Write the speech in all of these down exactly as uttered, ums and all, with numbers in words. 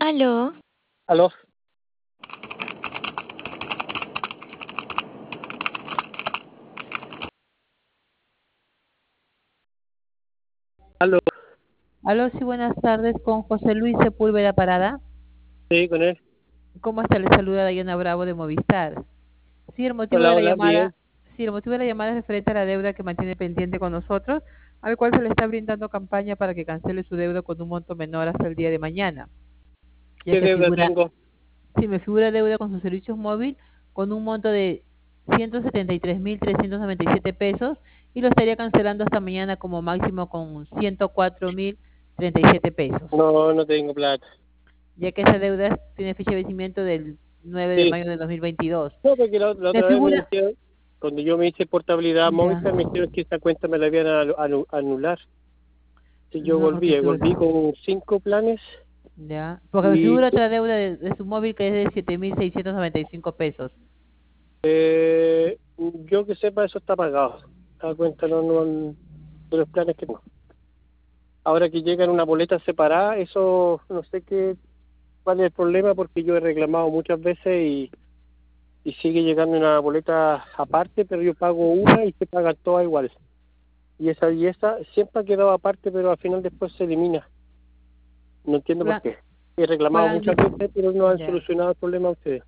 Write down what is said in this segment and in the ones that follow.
Aló, Aló, aló, Aló, sí, buenas tardes, con José Luis Sepúlveda Parada. sí, con él. ¿Cómo está? Le saluda Dayana Bravo de Movistar. Sí, el motivo Hola, de la hola, bien. llamada, sí, el motivo de la llamada es referente a la deuda que mantiene pendiente con nosotros, al cual se le está brindando campaña para que cancele su deuda con un monto menor hasta el día de mañana, ya ¿Qué que deuda figura, tengo? sí, me figura deuda con sus servicios móvil con un monto de ciento setenta y tres mil trescientos noventa y siete pesos y lo estaría cancelando hasta mañana como máximo con ciento cuatro mil treinta y siete pesos. No, no tengo plata. Ya que esa deuda tiene fecha de vencimiento del nueve de Sí, mayo de dos mil veintidós. no, porque la, la Me otra vez me figura, dijeron, cuando yo me hice portabilidad ya, Movistar, me dijeron que esa cuenta me la iban a anu- anular. Si yo no, volví, porque y tú, volví con cinco planes ya, porque me y figura otra deuda de, de su móvil que es de siete mil seiscientos noventa y cinco pesos. eh, yo que sepa, eso está pagado. La cuenta no, no, de los planes que tengo. Ahora que llega en una boleta separada, eso no sé qué, cuál es el problema, porque yo he reclamado muchas veces y y sigue llegando una boleta aparte, pero yo pago una y se pagan todas igual. Y esa y esa siempre ha quedado aparte, pero al final después se elimina. No entiendo por Plan, qué. He reclamado plan, muchas veces, pero no han ya. solucionado el problema ustedes.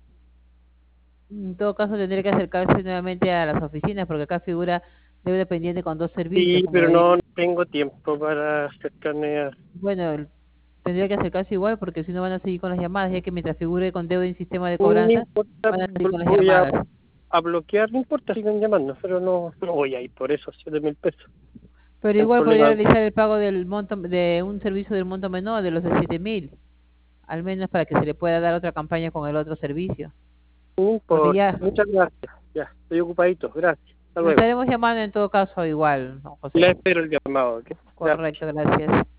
En todo caso tendría que acercarse nuevamente a las oficinas porque acá figura deuda pendiente con dos servicios, Sí, como pero de, no tengo tiempo para acercarme a... bueno, tendría que acercarse igual porque si no van a seguir con las llamadas, ya que mientras figure con deuda en sistema de No cobranza, importa, van a seguir con las voy a, llamadas. a bloquear, no importa, sigan llamando, pero no, no voy a ir por eso, siete mil pesos. Pero El igual podría problema, realizar el pago del monto de un servicio del monto menor, de los de siete mil, al menos para que se le pueda dar otra campaña con el otro servicio. no Porque importa. ya Muchas gracias. Ya, estoy ocupadito. Gracias. Hasta lo luego. estaremos llamando en todo caso igual, don José. Le espero el llamado. ¿Ok? Gracias. Correcto, gracias.